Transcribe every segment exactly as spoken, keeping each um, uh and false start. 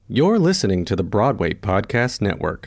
You're listening to the Broadway Podcast Network.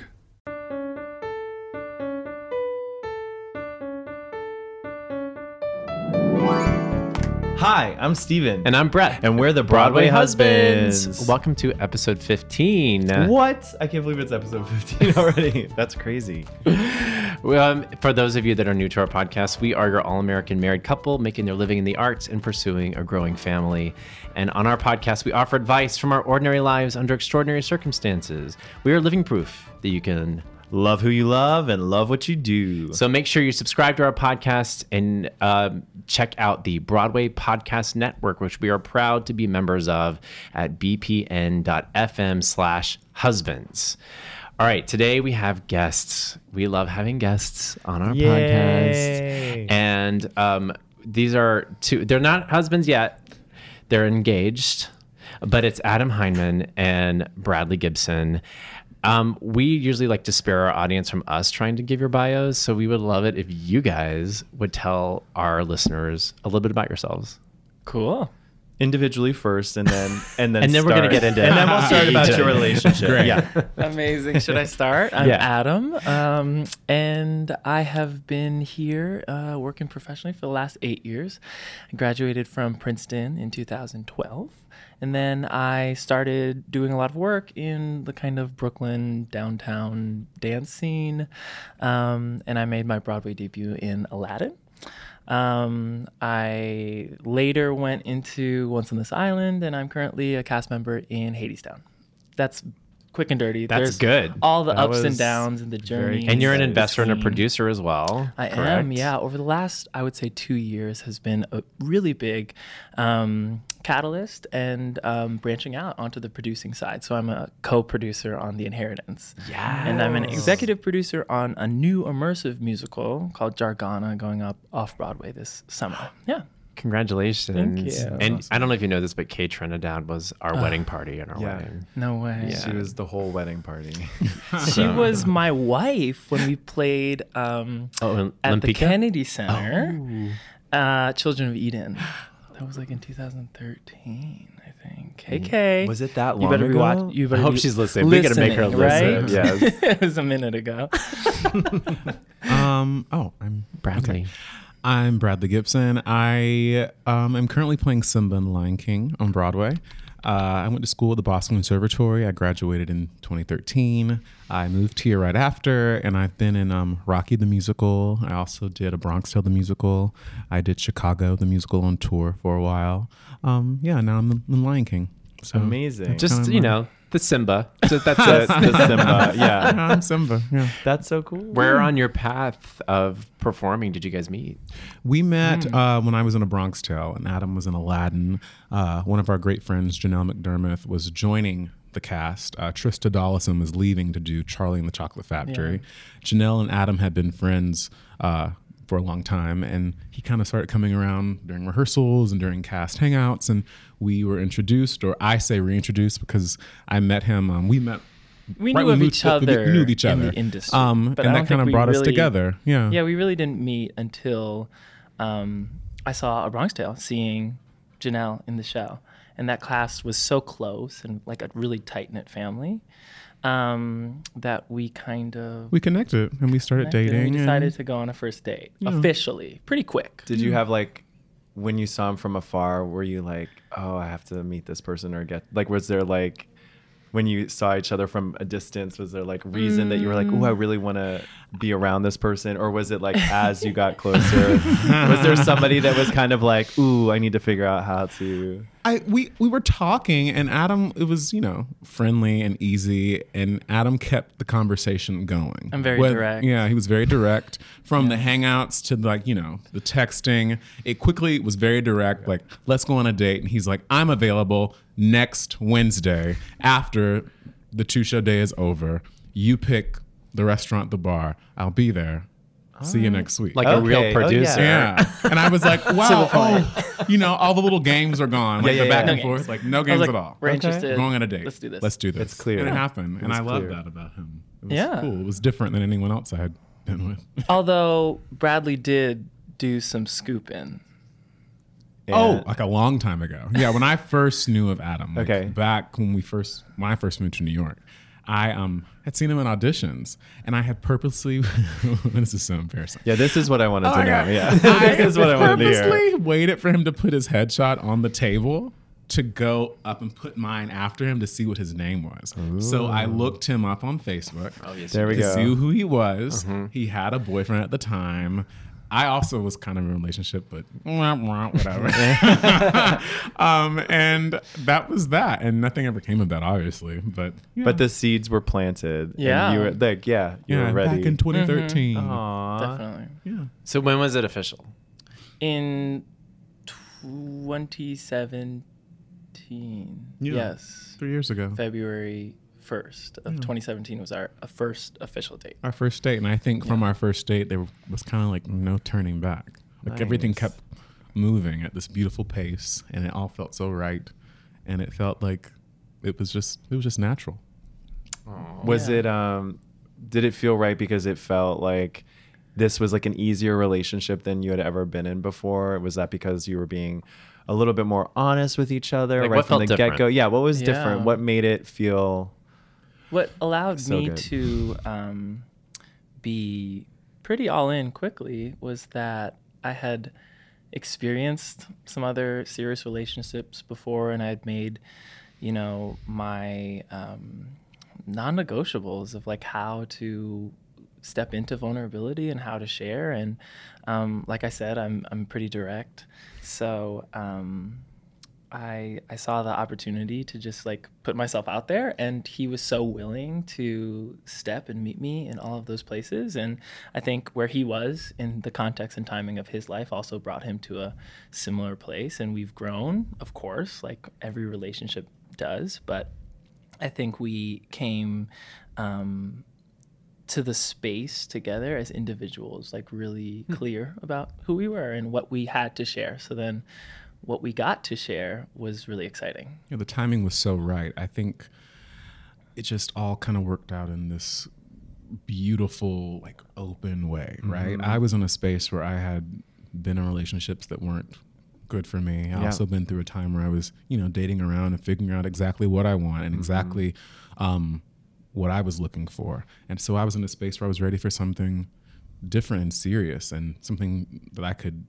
Hi, I'm Steven. And I'm Brett. And we're the Broadway, Broadway Husbands. Husbands. Welcome to episode fifteen. What? I can't believe it's episode fifteen already. That's crazy. Um, for those of you that are new to our podcast, we are your all-American married couple making their living in the arts and pursuing a growing family. And on our podcast, we offer advice from our ordinary lives under extraordinary circumstances. We are living proof that you can love who you love and love what you do. So make sure you subscribe to our podcast and uh, check out the Broadway Podcast Network, which we are proud to be members of at bpn.fm slash husbands. All right, today we have guests. We love having guests on our Yay. podcast. And um, these are two, they're not husbands yet. They're engaged, but it's Adam Heineman and Bradley Gibson. Um, we usually like to spare our audience from us trying to give your bios, so we would love it if you guys would tell our listeners a little bit about yourselves. Cool. Individually first, and then and then and then start. we're gonna get into and then we'll start about your relationship. Great. Yeah, Amazing. Should I start? I'm Yeah. Adam, um, and I have been here uh, working professionally for the last eight years. I graduated from Princeton in two thousand twelve. And then I started doing a lot of work in the kind of Brooklyn downtown dance scene. Um, and I made my Broadway debut in Aladdin. Um, I later went into Once on This Island, and I'm currently a cast member in Hadestown. That's quick and dirty. That's There's good. all the That ups and was downs and the journey. And you're an the investor and a scene. producer as well. I correct? am, yeah. Over the last, I would say, two years has been a really big um, catalyst and um, branching out onto the producing side. So I'm a co-producer on The Inheritance. Yeah. And I'm an executive producer on a new immersive musical called Jargana going up off-Broadway this summer. Yeah. Congratulations. Thank you. And Awesome. I don't know if you know this, but Kay Trinidad was our Uh, wedding party at our yeah. wedding. No way. Yeah. She was the whole wedding party. She So- was my wife when we played um, Oh, at the Olympika? Kennedy Center, uh, Children of Eden. That was like in two thousand thirteen, I think. Hey, Kay. Was it that long You better be ago? watching. You better I hope be she's listening. We gotta make her listening, listen. right? Yes. It was a minute ago. Um. Oh, I'm Bradley. okay. I'm Bradley Gibson. I um, am currently playing Simba in Lion King on Broadway. Uh, I went to school at the Boston Conservatory. I graduated in twenty thirteen. I moved here right after, and I've been in um, Rocky the Musical. I also did A Bronx Tale the Musical. I did Chicago the Musical on tour for a while. Um, yeah, now I'm in Lion King. So Amazing. Just, Kinda you my- know, the Simba. So that's the, it. the Simba. Yeah, I'm Simba. Yeah. that's so cool. Where on your path of performing did you guys meet? We met uh, when I was in A Bronx Tale, and Adam was in Aladdin. Uh, one of our great friends, Janelle McDermott, was joining the cast. Uh, Trista Dollison was leaving to do Charlie and the Chocolate Factory. Janelle and Adam had been friends uh, for a long time, and he kind of started coming around during rehearsals and during cast hangouts, and we were introduced, or I say reintroduced, because I met him. Um, we met We right knew when of we each moved- we other knew of each in other. the industry, Um, but I and don't that kind think of we brought us really- together. Yeah. Yeah, we really didn't meet until um, I saw A Bronx Tale, seeing Janelle in the show. And that class was so close and like a really tight-knit family um, that we kind of We connected, and we started connected, and dating. We and- decided to go on a first date, officially, pretty quick. Did you have like, when you saw him from afar, were you like, oh, I have to meet this person or get, like, was there like, when you saw each other from a distance, was there like reason that you were like, oh, I really want to be around this person? Or was it like, as you got closer, was there somebody that was kind of like, ooh, I need to figure out how to... I we we were talking, and Adam, it was, you know, friendly and easy, and Adam kept the conversation going. I'm very With- direct. Yeah, he was very direct. From the hangouts to, like, you know, the texting, it quickly was very direct. Like, let's go on a date, and he's like, I'm available next Wednesday after the two show day is over. You pick the restaurant, the bar. I'll be there. See you next week. Like a real Okay. Oh, producer. yeah. Yeah. And I was like, wow, oh, you know, all the little games are gone. Like Yeah, the yeah, back yeah. and No forth. games. Like no I was games like, at all. We're Okay. interested. We're going on a date. Let's do this. Let's do this. It's clear. And it Yeah. happened. It And was I love clear. that about him. It was Yeah. cool. It was different than anyone else I had been with. Although Bradley did do some scooping. Oh, like a long time ago. Yeah, when I first knew of Adam. Like Okay. Back when we first, when I first moved to New York, I um had seen him in auditions, and I had purposely. This is so embarrassing. Yeah, this is what I wanted to Oh, know. yeah. Yeah, I this is what I wanted to hear. purposely waited for him to put his headshot on the table to go up and put mine after him to see what his name was. So I looked him up on Facebook There we to go. see who he was. He had a boyfriend at the time. I also was kind of in a relationship, but wah, wah, whatever. um, and that was that. And nothing ever came of that, obviously. But yeah. But the seeds were planted. Yeah. And you were like, yeah, you yeah, were ready. back in twenty thirteen. Aw. Definitely. Yeah. So when was it official? In twenty seventeen. Yeah. Yes. Three years ago. February first of twenty seventeen was our a first official date. Our first date. And I think from Yeah. our first date, there was kind of like no turning back. Like everything Nice. kept moving at this beautiful pace, and it all felt so right. And it felt like it was just, it was just natural. Was Yeah. it um did it feel right because it felt like this was like an easier relationship than you had ever been in before? Was that because you were being a little bit more honest with each other Like, right what from felt the different? get-go? Yeah, what was different? Yeah. What made it feel What allowed So me good. to um, be pretty all in quickly was that I had experienced some other serious relationships before, and I had made, you know, my um, non-negotiables of like how to step into vulnerability and how to share. And um, like I said, I'm I'm pretty direct, so. Um, I I saw the opportunity to just like put myself out there, and he was so willing to step and meet me in all of those places. And I think where he was in the context and timing of his life also brought him to a similar place, and we've grown, of course, like every relationship does. But I think we came um, to the space together as individuals, like really clear about who we were and what we had to share. So then what we got to share was really exciting. Yeah, the timing was so right. I think it just all kind of worked out in this beautiful, like open way, right? I was in a space where I had been in relationships that weren't good for me. I Yeah. also been through a time where I was, you know, dating around and figuring out exactly what I want and exactly um, what I was looking for. And so I was in a space where I was ready for something different and serious, and something that I could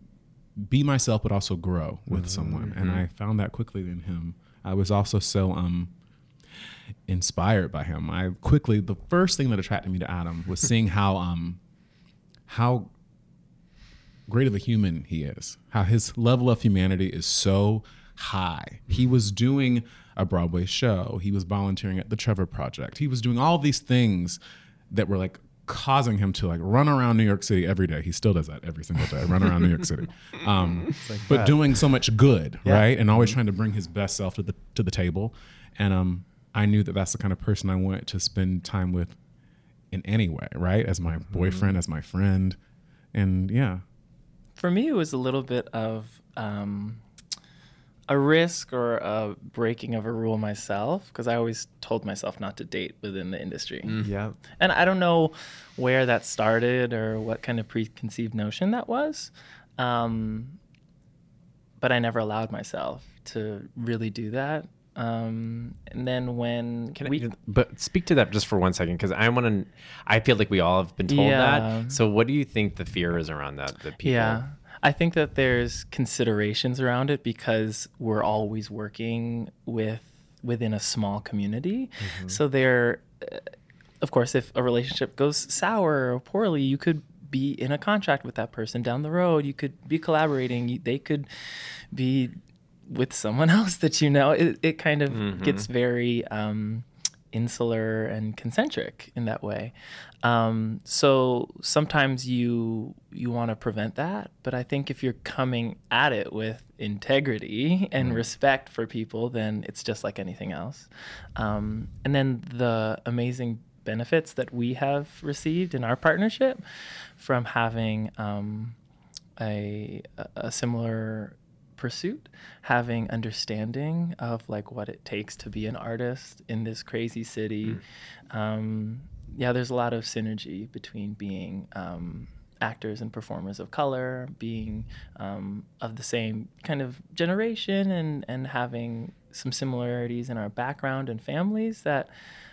be myself but also grow with someone. And I found that quickly in him. I was also so um inspired by him. I quickly, the first thing that attracted me to Adam was seeing how um how great of a human he is, how his level of humanity is so high. He was doing a Broadway show, he was volunteering at the Trevor Project, he was doing all these things that were like causing him to like run around New York City every day. He still does that every single day, run around New York City. Um, but that. doing so much good, Yeah. right? And always trying to bring his best self to the to the table. And um, I knew that that's the kind of person I wanted to spend time with in any way, right? As my boyfriend, as my friend. And yeah. For me, it was a little bit of um, a risk or a breaking of a rule myself, because I always told myself not to date within the industry. Yeah. And I don't know where that started or what kind of preconceived notion that was. Um, but I never allowed myself to really do that. Um, and then when Can we, I, but speak to that just for one second, because I want to. I feel like we all have been told Yeah. that. So what do you think the fear is around that? That people. yeah, I think that there's considerations around it because we're always working with within a small community. So there, uh, of course, if a relationship goes sour or poorly, you could be in a contract with that person down the road. You could be collaborating. You- They could be with someone else that you know. It, it kind of gets very um, insular and concentric in that way. Um, so sometimes you you want to prevent that, but I think if you're coming at it with integrity and respect for people, then it's just like anything else. Um, and then the amazing benefits that we have received in our partnership from having um, a a similar pursuit, having understanding of like what it takes to be an artist in this crazy city. Um, yeah, there's a lot of synergy between being um, actors and performers of color, being um, of the same kind of generation, and, and having some similarities in our background and families that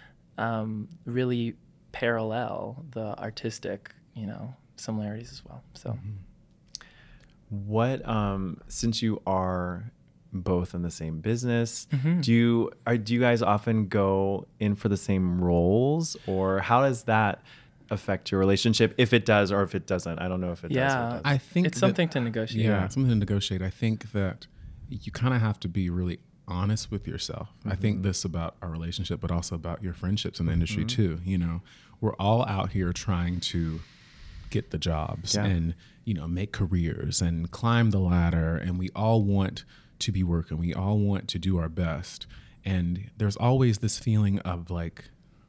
um, really parallel the artistic, you know, similarities as well. So, mm-hmm. what um, since you are both in the same business, mm-hmm. do you are do you guys often go in for the same roles, or how does that affect your relationship, if it does or if it doesn't? I don't know if it yeah, does or it doesn't. I think it's that, something to negotiate. Yeah, something to negotiate. I think that you kind of have to be really honest with yourself. Mm-hmm. I think this about our relationship, but also about your friendships in the mm-hmm. industry too. You know, we're all out here trying to get the jobs yeah. and, you know, make careers and climb the ladder, and we all want to be working. We all want to do our best. And there's always this feeling of like,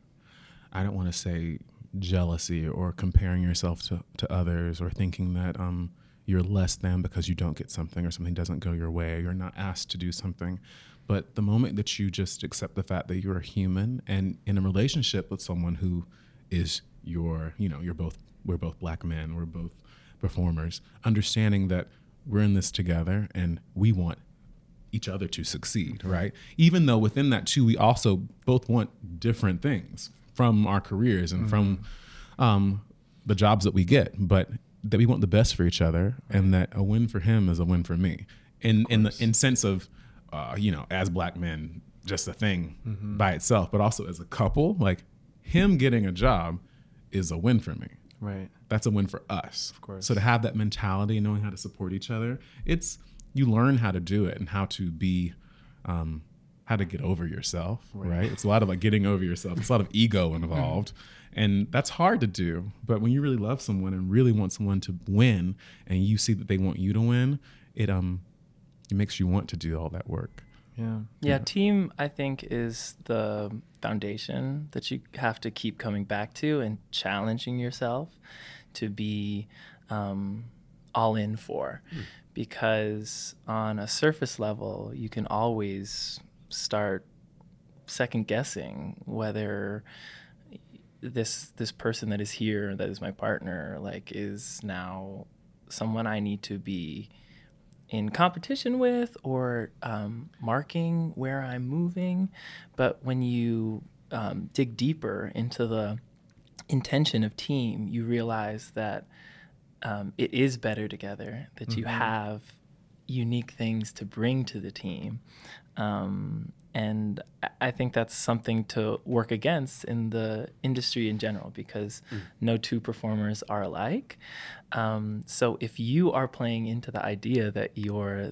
I don't want to say jealousy or comparing yourself to, to others, or thinking that um, you're less than because you don't get something or something doesn't go your way, or you're not asked to do something. But the moment that you just accept the fact that you're a human and in a relationship with someone who is your, you know, you're both, we're both black men, we're both performers, understanding that we're in this together and we want each other to succeed, right? Even though within that too, we also both want different things from our careers and mm-hmm. from um, the jobs that we get, but that we want the best for each other, right. and that a win for him is a win for me. In in the in sense of, uh, you know, as black men, just a thing mm-hmm. by itself, but also as a couple, like him getting a job is a win for me. Right. That's a win for us. Of course. So to have that mentality, knowing how to support each other, it's, you learn how to do it and how to be, um, how to get over yourself, right. right? It's a lot of like getting over yourself. It's a lot of ego involved. And that's hard to do. But when you really love someone and really want someone to win, and you see that they want you to win, it um it makes you want to do all that work. Yeah. Yeah, yeah. Team, I think, is the foundation that you have to keep coming back to and challenging yourself to be um, all in for. Mm. Because on a surface level, you can always start second guessing whether this this person that is here, that is my partner, like is now someone I need to be in competition with, or um, marking where I'm moving. But when you um, dig deeper into the intention of team, you realize that um, it is better together, that mm-hmm. you have unique things to bring to the team. Um, and I think that's something to work against in the industry in general, because mm. no two performers are alike. Um, so if you are playing into the idea that you're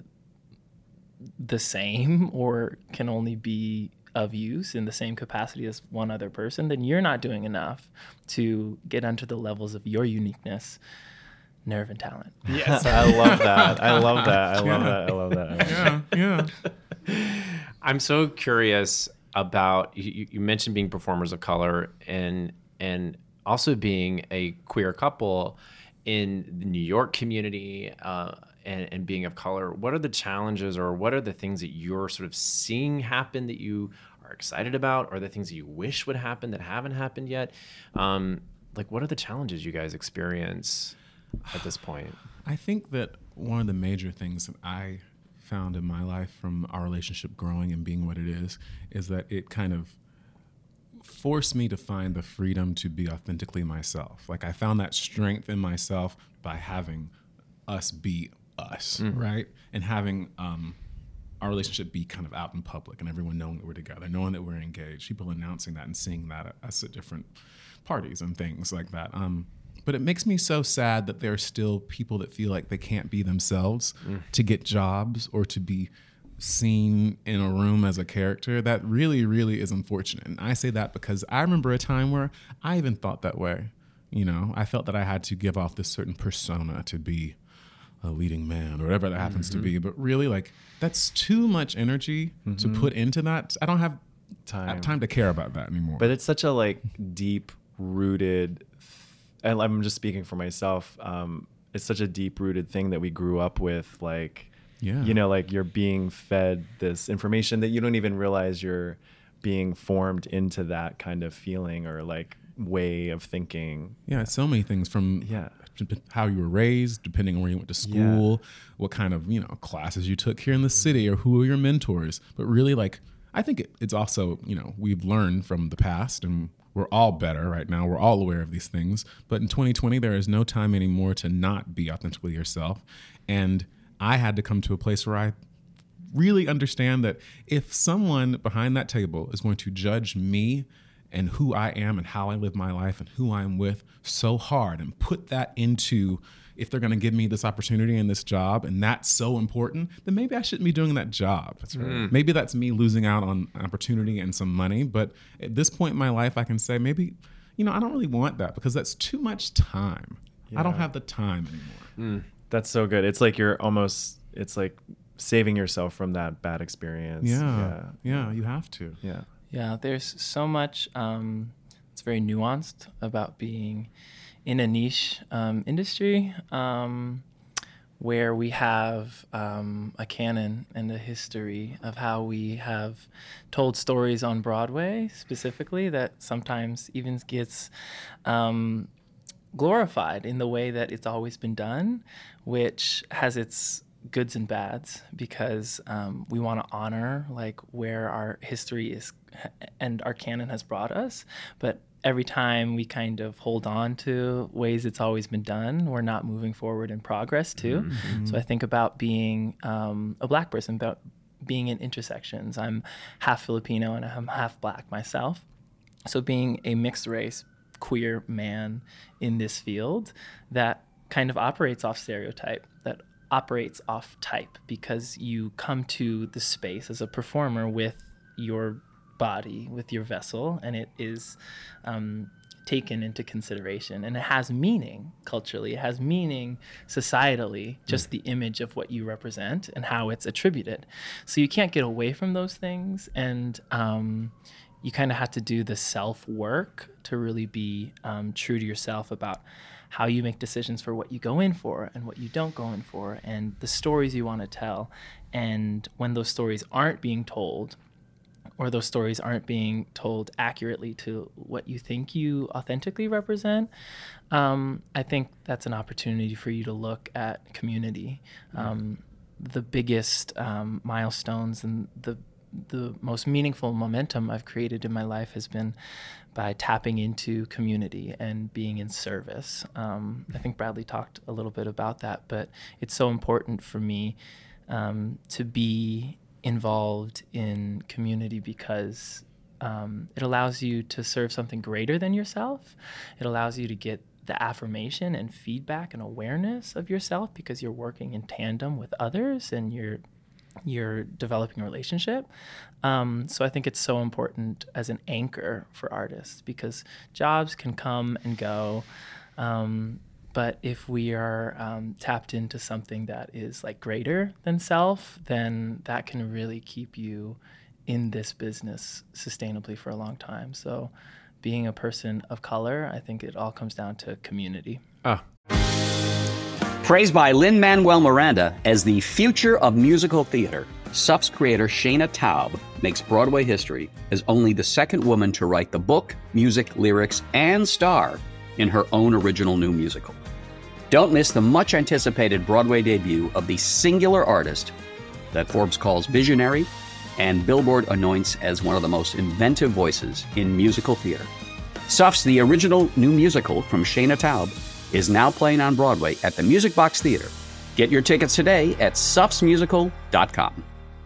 the same or can only be of use in the same capacity as one other person, then you're not doing enough to get onto the levels of your uniqueness, nerve, and talent. Yes, I love that. I love that. I love yeah. that. I love that. Yeah, yeah. I'm so curious about, you, you mentioned being performers of color and and also being a queer couple in the New York community uh, and, and being of color. What are the challenges, or what are the things that you're sort of seeing happen that you are excited about, or the things that you wish would happen that haven't happened yet? Um, like, what are the challenges you guys experience at this point? I think that one of the major things that I found in my life from our relationship growing and being what it is, is that it kind of forced me to find the freedom to be authentically myself. Like, I found that strength in myself by having us be us, mm-hmm. right? And having um, our relationship be kind of out in public and everyone knowing that we're together, knowing that we're engaged, people announcing that and seeing that at us at different parties and things like that. Um, But it makes me so sad that there are still people that feel like they can't be themselves mm. to get jobs or to be seen in a room as a character. That really, really is unfortunate. And I say that because I remember a time where I even thought that way. You know, I felt that I had to give off this certain persona to be a leading man or whatever that happens mm-hmm. to be. But really, like, that's too much energy mm-hmm. to put into that. I don't have time. I have time to care about that anymore. But it's such a like deep rooted, and I'm just speaking for myself, um, it's such a deep-rooted thing that we grew up with, like, yeah. you know, like you're being fed this information that you don't even realize you're being formed into that kind of feeling or like way of thinking. Yeah, so many things from yeah. how you were raised, depending on where you went to school, yeah. what kind of, you know, classes you took here in the city, or who are your mentors. But really, like, I think it, it's also, you know, we've learned from the past, and we're all better right now. We're all aware of these things. But in twenty twenty, there is no time anymore to not be authentically yourself. And I had to come to a place where I really understand that if someone behind that table is going to judge me and who I am and how I live my life and who I'm with so hard, and put that into, if they're going to give me this opportunity and this job, and that's so important, then maybe I shouldn't be doing that job. That's right. Mm. Maybe that's me losing out on opportunity and some money. But at this point in my life, I can say maybe, you know, I don't really want that, because that's too much time. Yeah. I don't have the time anymore. Mm. That's so good. It's like you're almost, it's like saving yourself from that bad experience. Yeah. Yeah. yeah you have to. Yeah. Yeah, there's so much, um, it's very nuanced about being in a niche um, industry um, where we have um, a canon and a history of how we have told stories on Broadway specifically that sometimes even gets um, glorified in the way that it's always been done, which has its goods and bads, because um, we want to honor like where our history is and our canon has brought us, but every time we kind of hold on to ways it's always been done, we're not moving forward in progress too. Mm-hmm. So I think about being um, a Black person, about being in intersections. I'm half Filipino and I'm half Black myself. So being a mixed race queer man in this field that kind of operates off stereotype, that operates off type, because you come to the space as a performer with your body, with your vessel, and it is um, taken into consideration, and it has meaning culturally, it has meaning societally, just mm. the image of what you represent and how it's attributed. So you can't get away from those things, and um, you kind of have to do the self work to really be um, true to yourself about how you make decisions for what you go in for and what you don't go in for, and the stories you want to tell. And when those stories aren't being told, or those stories aren't being told accurately to what you think you authentically represent, um, I think that's an opportunity for you to look at community. Um, the biggest um, milestones and the the most meaningful momentum I've created in my life has been by tapping into community and being in service. Um, I think Bradley talked a little bit about that, but it's so important for me um, to be involved in community, because um, it allows you to serve something greater than yourself. It allows you to get the affirmation and feedback and awareness of yourself, because you're working in tandem with others and you're you're developing a relationship. Um, so I think it's so important as an anchor for artists, because jobs can come and go. Um, But if we are um, tapped into something that is like greater than self, then that can really keep you in this business sustainably for a long time. So being a person of color, I think it all comes down to community. Ah. Praised by Lin-Manuel Miranda as the future of musical theater, S U F's creator Shayna Taub makes Broadway history as only the second woman to write the book, music, lyrics, and star in her own original new musical. Don't miss the much-anticipated Broadway debut of the singular artist that Forbes calls visionary and Billboard anoints as one of the most inventive voices in musical theater. S U F's The Original New Musical from Shayna Taub is now playing on Broadway at the Music Box Theater. Get your tickets today at S U Fs musical dot com.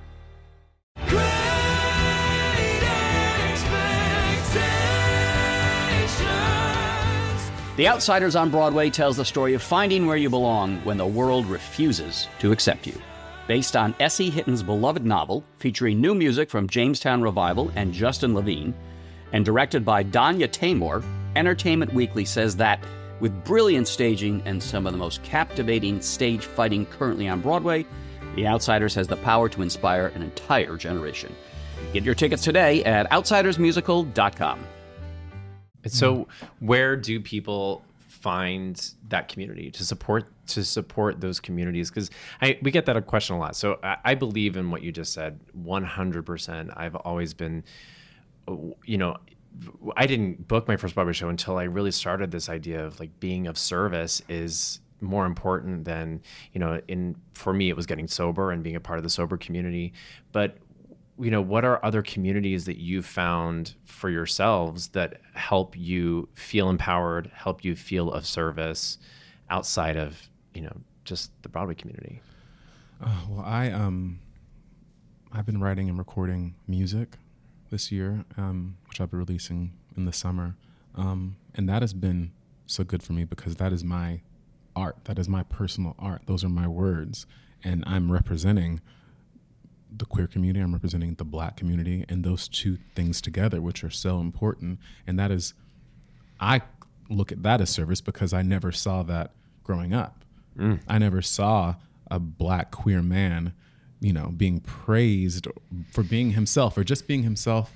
The Outsiders on Broadway tells the story of finding where you belong when the world refuses to accept you. Based on Essie Hitton's beloved novel, featuring new music from Jamestown Revival and Justin Levine, and directed by Danya Taymor, Entertainment Weekly says that with brilliant staging and some of the most captivating stage fighting currently on Broadway, The Outsiders has the power to inspire an entire generation. Get your tickets today at outsiders musical dot com. So where do people find that community to support to support those communities? Because I we get that question a lot. So I, I believe in what you just said one hundred percent. I've always been, you know, I didn't book my first Broadway show until I really started this idea of like being of service is more important than, you know, in, for me, it was getting sober and being a part of the sober community. But, you know, what are other communities that you've found for yourselves that help you feel empowered, help you feel of service outside of, you know, just the Broadway community? Uh, well, I, um, I've been writing and recording music this year, um, which I'll be releasing in the summer. Um, and that has been so good for me because that is my art. That is my personal art. Those are my words. And I'm representing the queer community. I'm representing the Black community, and those two things together, which are so important. And that is, I look at that as service because I never saw that growing up. Mm. I never saw a Black queer man, you know, being praised for being himself or just being himself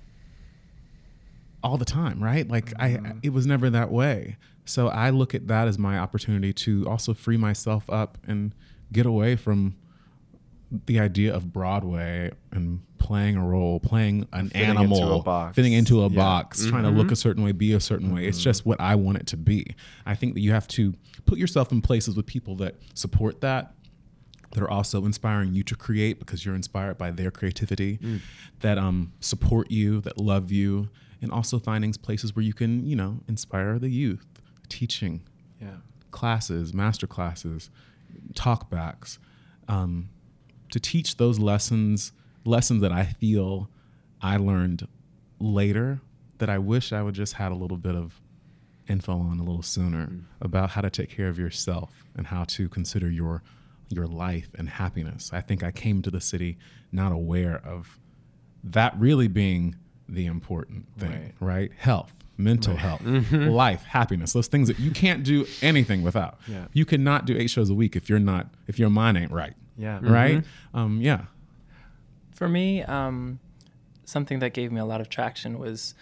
all the time, right? Like mm-hmm. I, it was never that way. So I look at that as my opportunity to also free myself up and get away from the idea of Broadway and playing a role, playing an fitting animal, into a box. fitting into a yeah. box, mm-hmm. trying to look a certain way, be a certain mm-hmm. way. It's just what I want it to be. I think that you have to put yourself in places with people that support that, that are also inspiring you to create because you're inspired by their creativity, mm. that um, support you, that love you, and also finding places where you can, you know, inspire the youth, teaching, yeah. classes, master classes, talkbacks, um, to teach those lessons, lessons that I feel I learned later that I wish I would just had a little bit of info on a little sooner mm. about how to take care of yourself and how to consider your your life and happiness. I think I came to the city not aware of that really being the important thing, right? right? Health, mental right. health, mm-hmm. life, happiness, those things that you can't do anything without. Yeah. You cannot do eight shows a week if you're not, if your mind ain't right. Yeah. Right? Mm-hmm. Um, yeah. For me, um, something that gave me a lot of traction was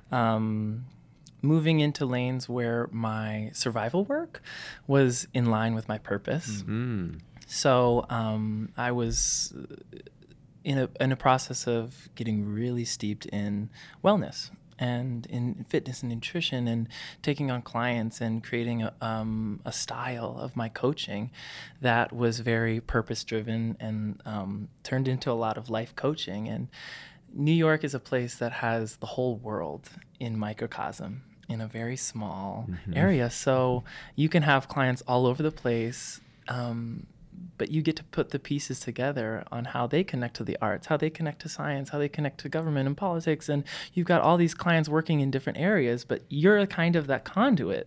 um, moving into lanes where my survival work was in line with my purpose. Mm-hmm. So um, I was in a in a process of getting really steeped in wellness and in fitness and nutrition and taking on clients and creating a, um, a style of my coaching that was very purpose driven and um, turned into a lot of life coaching. And New York is a place that has the whole world in microcosm in a very small mm-hmm. area. So you can have clients all over the place, um, but you get to put the pieces together on how they connect to the arts, how they connect to science, how they connect to government and politics. And you've got all these clients working in different areas, but you're kind of that conduit.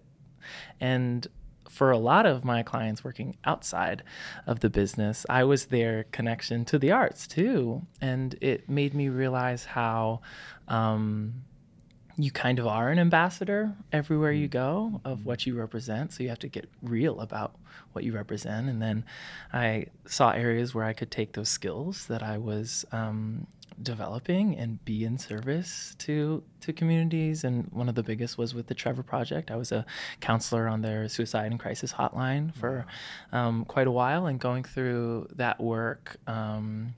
And for a lot of my clients working outside of the business, I was their connection to the arts too. And it made me realize how um, you kind of are an ambassador everywhere you go of what you represent. So you have to get real about what you represent. And then I saw areas where I could take those skills that I was um, developing and be in service to to communities. And one of the biggest was with the Trevor Project. I was a counselor on their suicide and crisis hotline for um, quite a while, and going through that work um,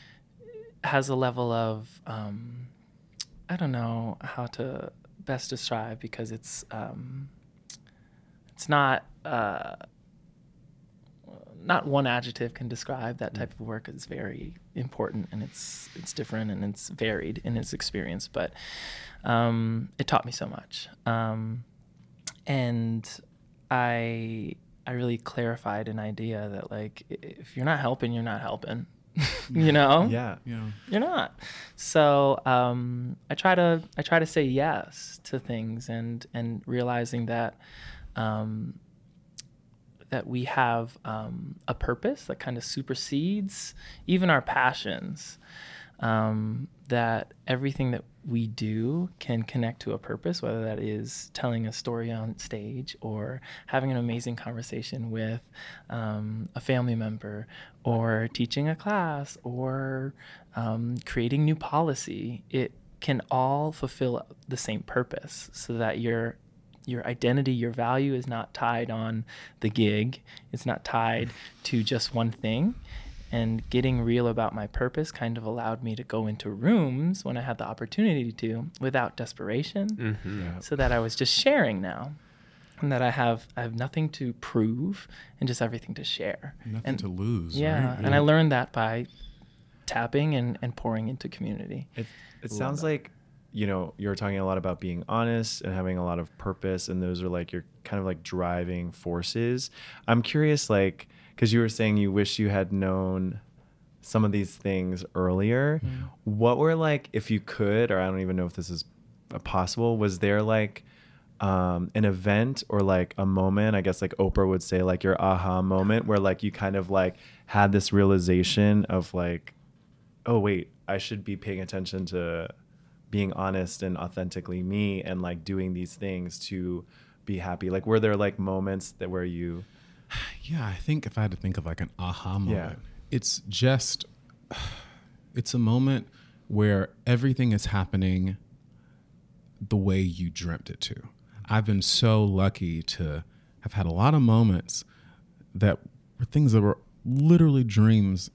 has a level of um, I don't know how to best describe, because it's um, it's not uh, not one adjective can describe that type of work. It's very important, and it's it's different, and it's varied in its experience. But um, it taught me so much, um, and I I really clarified an idea that, like, if you're not helping, you're not helping. you know yeah Yeah. you're not. So um i try to i try to say yes to things, and and realizing that um that we have um a purpose that kind of supersedes even our passions, um that everything that we do can connect to a purpose, whether that is telling a story on stage or having an amazing conversation with um, a family member, or teaching a class, or um, creating new policy. It can all fulfill the same purpose, so that your your identity, your value is not tied on the gig. It's not tied to just one thing. And getting real about my purpose kind of allowed me to go into rooms when I had the opportunity to without desperation, Mm-hmm. Yeah. so that I was just sharing now. And that I have I have nothing to prove and just everything to share. Nothing and, to lose. Yeah, right? and I learned that by tapping and, and pouring into community. It, it Love sounds that. like, you know, you're talking a lot about being honest and having a lot of purpose, and those are like your kind of like driving forces. I'm curious, like, because you were saying you wish you had known some of these things earlier. Mm-hmm. What were like, if you could, or I don't even know if this is uh, possible, was there like um, an event or like a moment, I guess like Oprah would say, like your aha moment where like you kind of like had this realization of like, oh, wait, I should be paying attention to being honest and authentically me and like doing these things to be happy? Like, were there like moments that where you, Yeah, I think if I had to think of like an aha moment, Yeah. it's just, it's a moment where everything is happening the way you dreamt it to. I've been so lucky to have had a lot of moments that were things that were literally dreams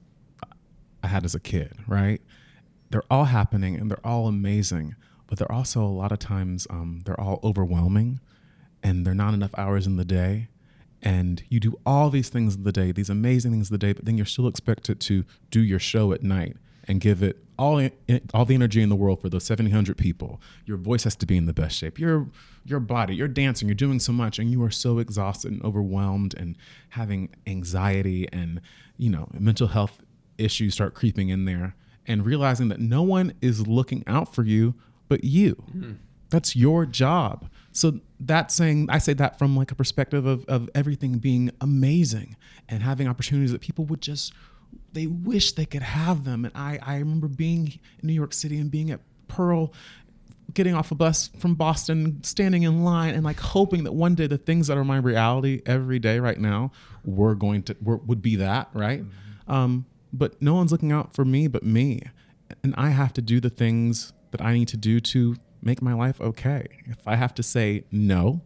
I had as a kid, right? They're all happening and they're all amazing, but they're also a lot of times, um, they're all overwhelming and they're not enough hours in the day. And you do all these things in the day, these amazing things in the day, but then you're still expected to do your show at night and give it all all the energy in the world for those seven hundred people. Your voice has to be in the best shape. Your your body, you're dancing, you're doing so much, and you are so exhausted and overwhelmed and having anxiety and, you know, mental health issues start creeping in there, and realizing that no one is looking out for you but you. Mm-hmm. That's your job. So that's saying, I say that from like a perspective of, of everything being amazing and having opportunities that people would just, they wish they could have them. And I, I remember being in New York City and being at Pearl, getting off a bus from Boston, standing in line and like hoping that one day the things that are my reality every day right now were going to, were, would be that, right? Mm-hmm. Um, but no one's looking out for me but me. And I have to do the things that I need to do to make my life okay. If I have to say no,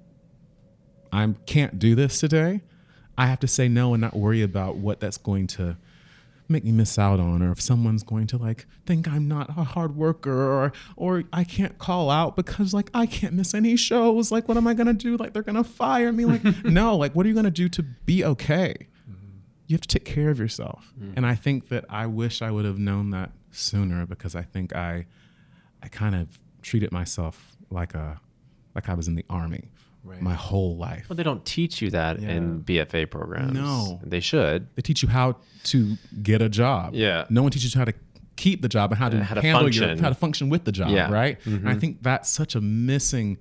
I can't do this today, I have to say no and not worry about what that's going to make me miss out on, or if someone's going to like think I'm not a hard worker, or or I can't call out because like I can't miss any shows. Like, what am I gonna do? Like, they're gonna fire me. Like, no, like, what are you gonna do to be okay? Mm-hmm. You have to take care of yourself. Mm-hmm. And I think that I wish I would have known that sooner, because I think I I kind of treated myself like a like I was in the army right. my whole life. Well, they don't teach you that yeah. in B F A programs. No. They should. They teach you how to get a job. Yeah. No one teaches you how to keep the job and how to, how to handle function. your how to function with the job, yeah. right? Mm-hmm. And I think that's such a missing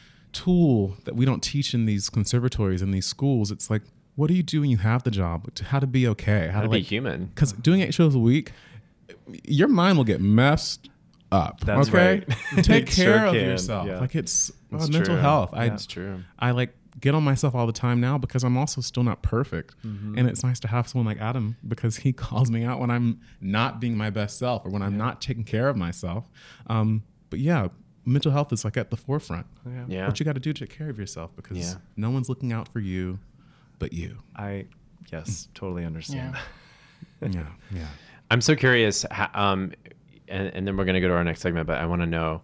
tool that we don't teach in these conservatories and these schools. It's like, what do you do when you have the job? How to be okay? How, how to, to like, be human. Because doing eight shows a week, your mind will get messed up. That's okay? right. Take care sure of can. yourself. Yeah. Like, it's uh, That's mental true. health. I, That's true. I like get on myself all the time now because I'm also still not perfect. Mm-hmm. And it's nice to have someone like Adam, because he calls me out when I'm not being my best self or when I'm yeah. not taking care of myself. Um, but yeah, mental health is like at the forefront. Yeah. yeah. What you got to do to take care of yourself, because yeah. no one's looking out for you but you. I, yes, totally understand. Yeah. yeah. Yeah. I'm so curious. How, um, And, and then we're going to go to our next segment, but I want to know,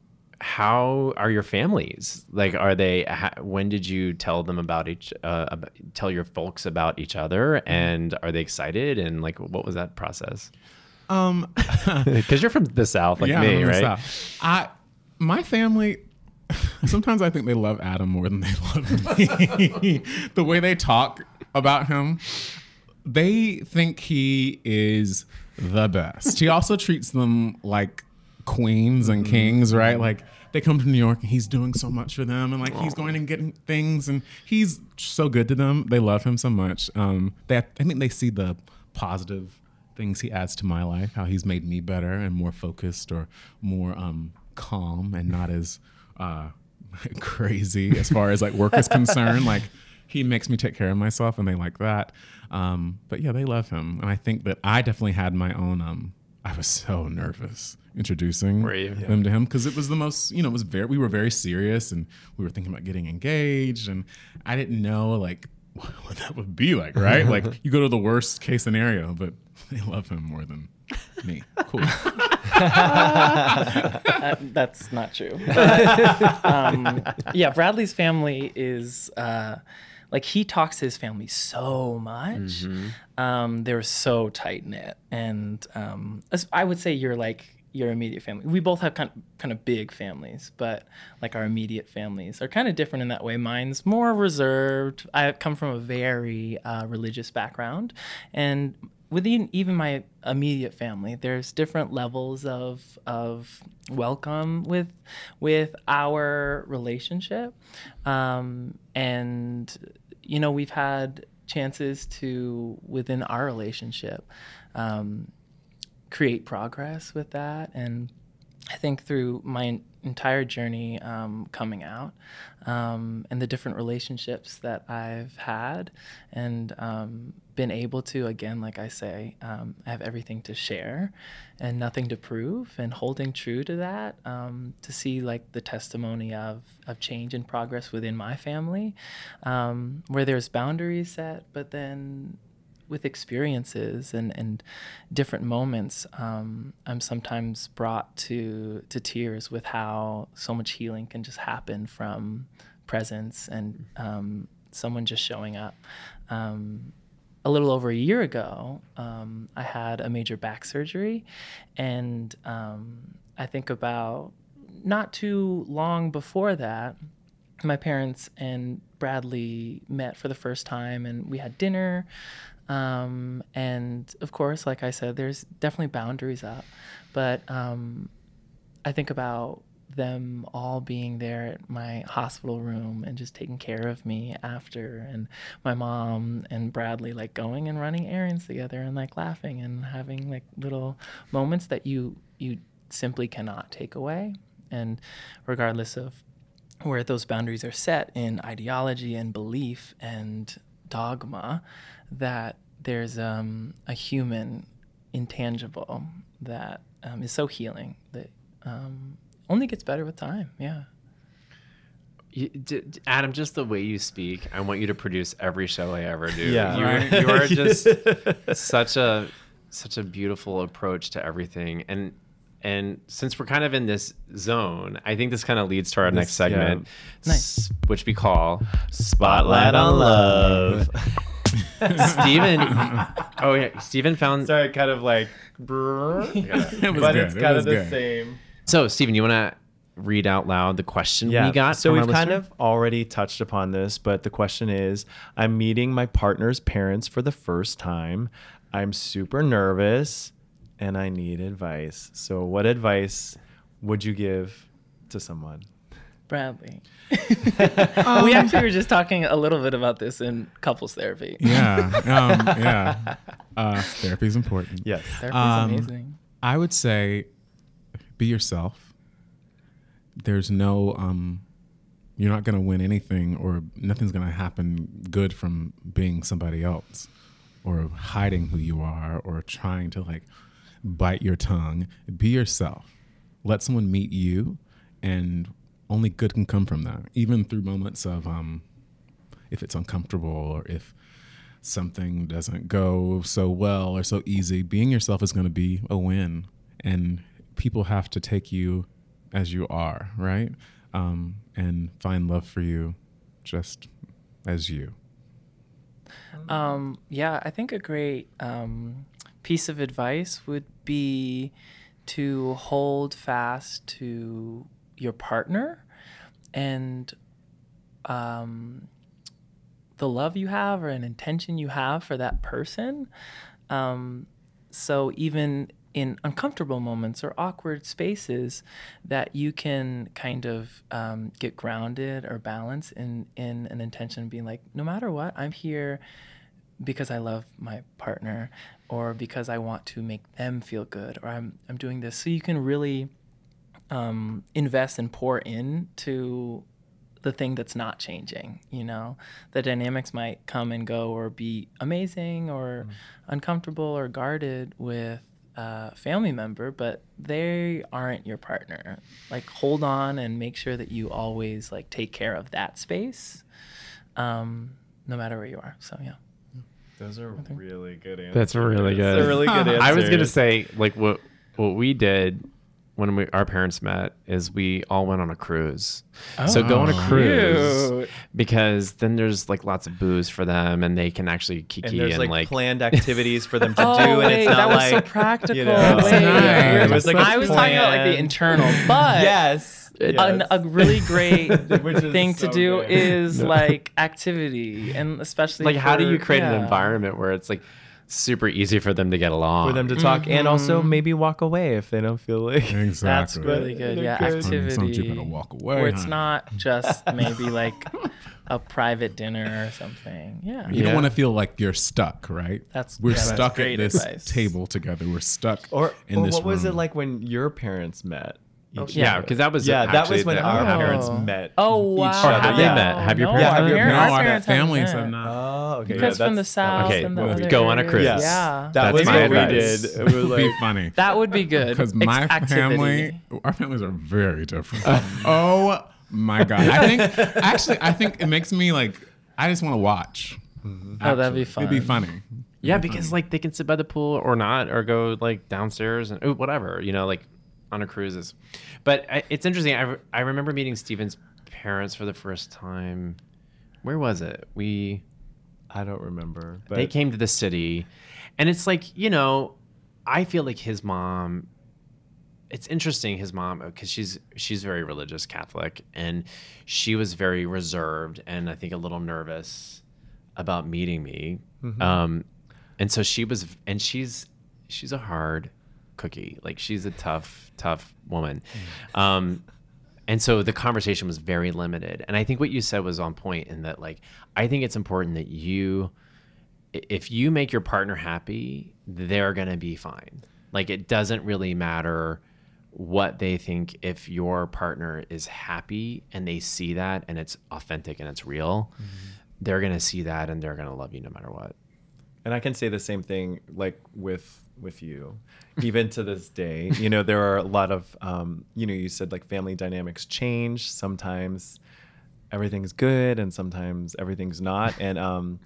how are your families? Like, are they, ha, when did you tell them about each, uh, about, tell your folks about each other, and are they excited? And like, what was that process? Um, Cause you're from the South, like yeah, me, I'm right? South. I, my family, sometimes I think they love Adam more than they love me. The way they talk about him, they think he is the best. He also treats them like queens and kings, right? Like, they come to New York and he's doing so much for them, and like he's going and getting things, and he's so good to them. They love him so much. Um, they, I think they see the positive things he adds to my life, how he's made me better and more focused, or more um, calm and not as uh, crazy as far as like work is concerned. Like, he makes me take care of myself, and they like that. Um, but yeah, they love him. And I think that I definitely had my own, um, I was so nervous introducing them to him, because it was the most, you know, it was very, we were very serious, and we were thinking about getting engaged, and I didn't know like what that would be like, right? Like, you go to the worst case scenario, but they love him more than me. Cool. Uh, that's not true. But, um, yeah, Bradley's family is uh, like he talks to his family so much. Mm-hmm. Um, they're so tight knit, and um, as I would say you're like your immediate family. We both have kind of, kind of big families, but like our immediate families are kind of different in that way. Mine's more reserved. I come from a very uh, religious background, and within even my immediate family, there's different levels of of welcome with with our relationship, um, and you know we've had chances to within our relationship um, create progress with that, and I think through my entire journey um, coming out um, and the different relationships that I've had and um, been able to, again, like I say, um, I have everything to share and nothing to prove, and holding true to that, um, to see like the testimony of, of change and progress within my family, um, where there's boundaries set, but then with experiences and, and different moments, um, I'm sometimes brought to to tears with how so much healing can just happen from presence and um, someone just showing up. Um, a little over a year ago, um, I had a major back surgery, and um, I think about not too long before that, my parents and Bradley met for the first time, and we had dinner. Um, and of course, like I said, there's definitely boundaries up, but um, I think about them all being there at my hospital room and just taking care of me after, and my mom and Bradley like going and running errands together and like laughing and having like little moments that you you simply cannot take away. And regardless of where those boundaries are set in ideology and belief and dogma, that there's um, a human intangible that um, is so healing that um, only gets better with time. Yeah. You, d- d- Adam, just the way you speak, I want you to produce every show I ever do. Yeah. you, are, you are just such a such a beautiful approach to everything, and and since we're kind of in this zone, I think this kind of leads to our This- next segment, yeah. Nice. s- which we call Spotlight on Love. Steven. Oh yeah, Steven found. Sorry, kind of like, brrr, It was but good. it's It kind was of the good. same. So Steven, you want to read out loud the question we got? So from we've our kind listener? of already touched upon this, but the question is, I'm meeting my partner's parents for the first time. I'm super nervous and I need advice. So what advice would you give to someone? Bradley. We actually were just talking a little bit about this in couples therapy. Yeah. Um, yeah. Uh, therapy is important. Yes. Therapy's Um, amazing. I would say be yourself. There's no, um, you're not going to win anything, or nothing's going to happen good from being somebody else or hiding who you are or trying to like bite your tongue. Be yourself. Let someone meet you, and only good can come from that, even through moments of um, if it's uncomfortable or if something doesn't go so well or so easy. Being yourself is going to be a win, and people have to take you as you are, right? Um, and find love for you just as you. Um, yeah, I think a great um, piece of advice would be to hold fast to your partner and um, the love you have or an intention you have for that person. Um, so even in uncomfortable moments or awkward spaces, that you can kind of um, get grounded or balance in, in an intention, being like, no matter what, I'm here because I love my partner, or because I want to make them feel good, or I'm I'm doing this. So you can really um, invest and pour into the thing that's not changing. You know, the dynamics might come and go, or be amazing, or mm. uncomfortable, or guarded with a family member, but they aren't your partner. Like, hold on and make sure that you always like take care of that space, um, no matter where you are. So yeah. Those are really good answers. That's really good. That's a really good answer. I was gonna say like what what we did when we, our parents met is we all went on a cruise. So go on a cruise Cute. because then there's like lots of booze for them and they can actually kiki and there's and like, like planned activities for them to Oh, do, and wait, it's not that was like so practical. You know, Wait, That's nice. it was like I was talking about like the planned- internal, but Yes, An, yes. a really great Which is thing so to do good. is like activity, and especially like how do for- you create an yeah. environment where it's like super easy for them to get along for them to talk, and Mm-hmm. also maybe walk away if they don't feel like. Exactly. That's really good. Yeah, Good. activity. Some you better walk away, Where it's honey. not just maybe like a private dinner or something. Yeah. You Yeah. don't want to feel like you're stuck, right? That's- we're yeah, that's stuck at great this advice. table together. We're stuck Or, in or this what was it room. like when your parents met? each yeah other? because that was yeah, that actually was when the- our Oh. parents met. Oh wow! each other. Or have they yeah. met? Have your No, parents our met? parents- no, our our parents haven't families met. have not. Oh, okay. Because yeah, from the that's- south Okay, and the well, other go on a areas. cruise. Yes. Yeah, That That's was my what we advice. did. It was It would like, be funny. that would be good. Because Ex- my activity. family, our families are very different. Oh my god! I think actually, I think it makes me like I just want to watch. Oh, that'd be Actually. It'd be fun. funny. yeah because like they can sit by the pool or not or go like downstairs and ooh, whatever you know like on a cruises. But I, it's interesting. I, re- I remember meeting Steven's parents for the first time. Where was it? We I don't remember. But they came to the city, and it's like you know, I feel like his mom. It's interesting, his mom, because she's she's very religious Catholic, and she was very reserved and I think a little nervous about meeting me. Mm-hmm. Um, and so she was, and she's she's a hard cookie. Like she's a tough, tough woman. Mm. Um, and so the conversation was very limited. And I think what you said was on point in that, like, I think it's important that you, if you make your partner happy, they're going to be fine. Like, it doesn't really matter what they think. If your partner is happy and they see that and it's authentic and it's real, mm-hmm. they're going to see that and they're going to love you no matter what. And I can say the same thing, like with with you, even to this day. You know, there are a lot of, um, you know, you said like family dynamics change. Sometimes everything's good, and sometimes everything's not. And um,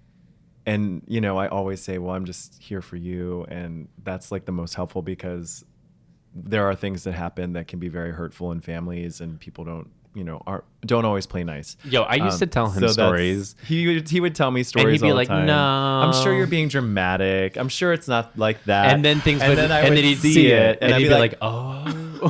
and you know, I always say, well, I'm just here for you, and that's like the most helpful, because there are things that happen that can be very hurtful in families, and people don't. You know, are don't always play nice. Yo, I used Um, to tell him so that's- stories. He would he would tell me stories. And he'd be all the like, time. "No." I'm sure you're being dramatic. I'm sure it's not like that." And then things and would, then I and would then he'd see, see it, and, I'd he'd be be like, like, oh.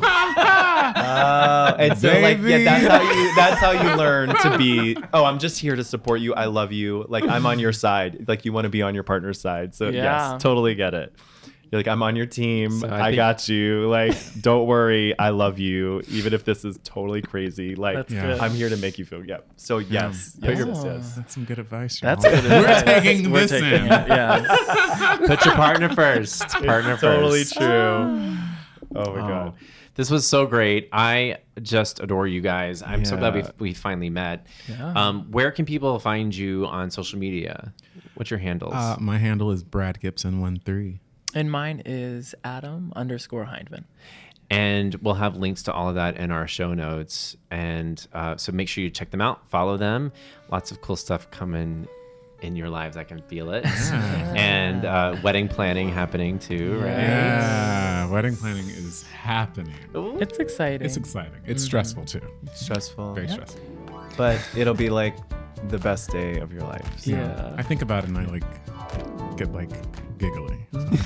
"Oh," and so like, yeah, that's how you that's how you learn to be. Oh, I'm just here to support you. I love you. Like, I'm on your side. Like, you want to be on your partner's side. So Yeah. yes, totally get it. You're like, I'm on your team. So I I, think- got you. Like, don't worry. I love you. Even if this is totally crazy. Like, That's Yeah. good. I'm here to make you feel. Yeah. So yes, yes, yes, yes. That's some good advice. That's y'all. good We're advice. taking We're this taking in. it, yes. Put your partner first. Partner It's totally first. true. Oh my Oh, god. this was so great. I just adore you guys. I'm so glad we Yeah. we finally met. Yeah. Um, where can people find you on social media? What's your handles? Uh, my handle is Brad Gibson one three. And mine is Adam underscore Hindman. And we'll have links to all of that in our show notes. And uh, so make sure you check them out, follow them. Lots of cool stuff coming in your lives. I can feel it. And uh, wedding planning happening too, right? Yeah, wedding planning is happening. It's exciting. It's exciting. It's stressful too. Stressful. Very stressful. But it'll be like the best day of your life. So. Yeah. I think about it and I like get like giggly.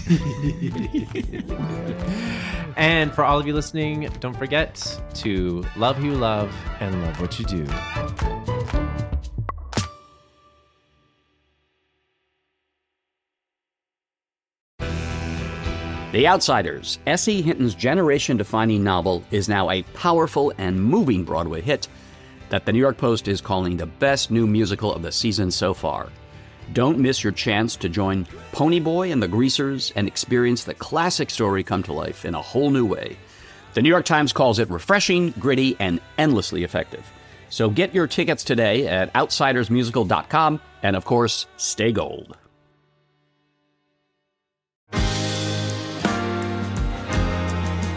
And for all of you listening, don't forget to love who you love. And love what you do. The Outsiders, S E. Hinton's generation-defining novel, is now a powerful and moving Broadway hit that the New York Post is calling the best new musical of the season so far. Don't miss your chance to join Ponyboy and the Greasers and experience the classic story come to life in a whole new way. The New York Times calls it refreshing, gritty, and endlessly effective. So get your tickets today at outsiders musical dot com, and of course, stay gold.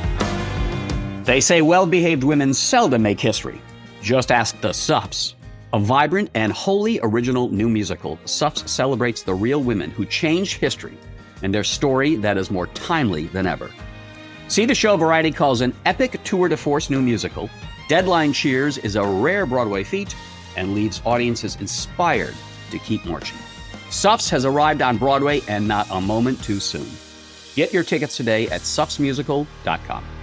They say well-behaved women seldom make history. Just ask the Sups. A vibrant and wholly original new musical, Suffs celebrates the real women who changed history and their story that is more timely than ever. See the show Variety calls an epic tour de force new musical. Deadline Cheers is a rare Broadway feat and leaves audiences inspired to keep marching. Suffs has arrived on Broadway and not a moment too soon. Get your tickets today at suffs musical dot com.